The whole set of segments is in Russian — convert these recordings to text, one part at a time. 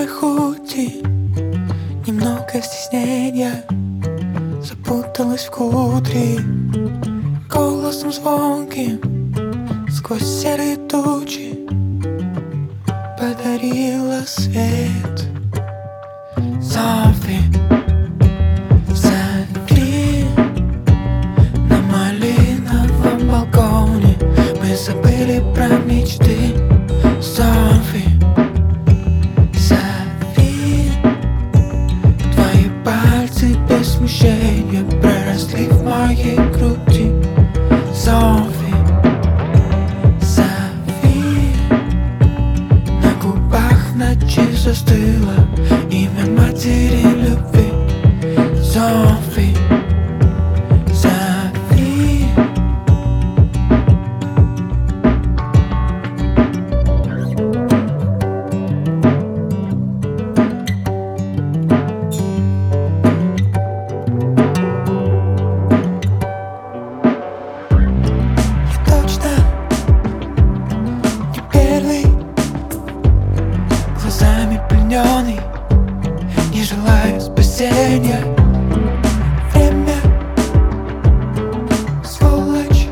худи, немного стеснения запуталась в кудри. Голосом звонким сквозь серые тучи подарила свет. Зови, зови. На малиновом балконе мы забыли про мечты. Зови, зови. Твои пальцы без смущения проросли в моей груди. Зови, зови. На губах ночи застыло имя матери любви. Зови, зови. Я точно не первый, глазами плененный, не желаю спасения. Время, сволочь,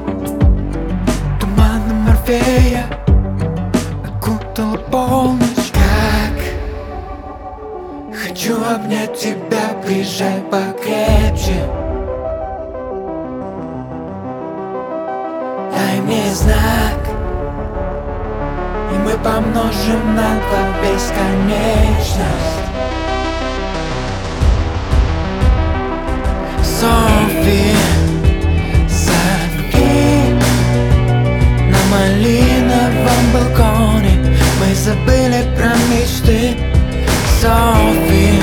туманом Морфея окутала полночь. Как хочу обнять тебя, прижать покрепче. Дай мне знак, и мы помножим на 2 бесконечность. Зови, зови. На малиновом балконе мы забыли про мечты. Зови,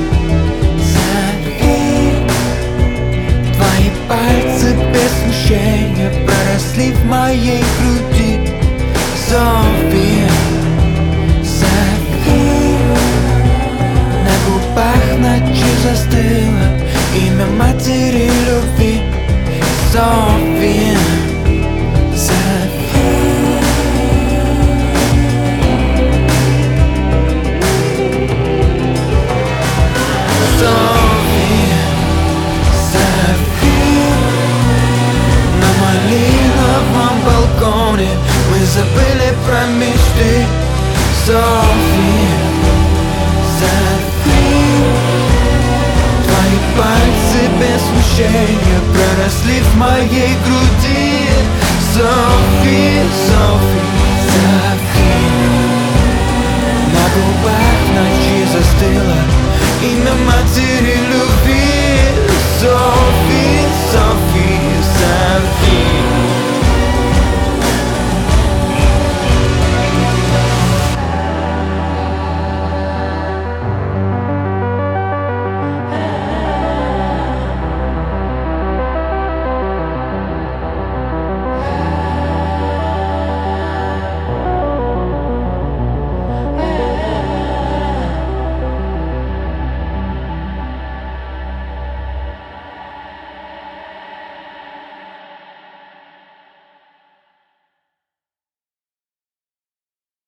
зови. Твои пальцы без смущения проросли в моей груди. Зови, зови. На губах ночи застыло имя матери любви. Зови, зови. Зови, зови. На малиновом балконе мы забыли про мечты. Зови, зови. Твои пальцы без смущения проросли в моей груди. Зови, зови, зови. На губах ночи застыло имя матери любви.